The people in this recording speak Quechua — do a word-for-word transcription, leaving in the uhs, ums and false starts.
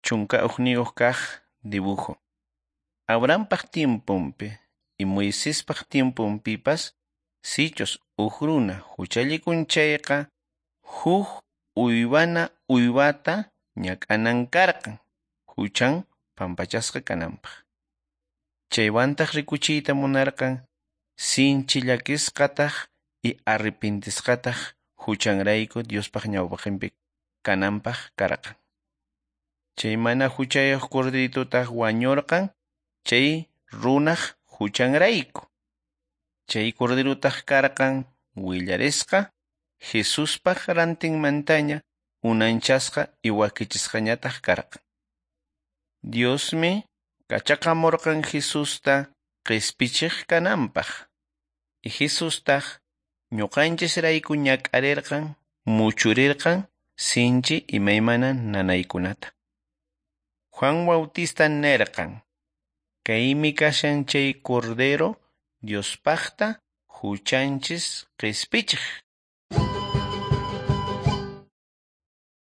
chunka kaq dibujo. Abrahampaq tiempunpi y Moisespaq tiempunpipas sichus uq runa huchallikunchayqa huk uywana uywata ñak'anan karqan huchan pampachasqa kananpaq. Chaywantaq rikuchiyta munarqan sinchi llakisqataq y arrepintisqataq huchanrayku Diospaq ñawpaqinpi kananpaq karqan. Chay mana huchayuq corderitutaq wañurqan chay runaq huchanrayku. Chay corderutaq karqan willarisqa Jesuspaq rantinmantaña unanchasqa y wakichisqañataq karqan. Diosmi kachaqamurqan Jesusta qispichiq kananpaq. Y Jesustaq ñuqanchisrayku ñak'arirqan, muchurirqan sinchi imaymana nanaykunata. Juan Bautista nirqan: kaymi kashan chay Cordero Diospaqta huchanchis qispichiq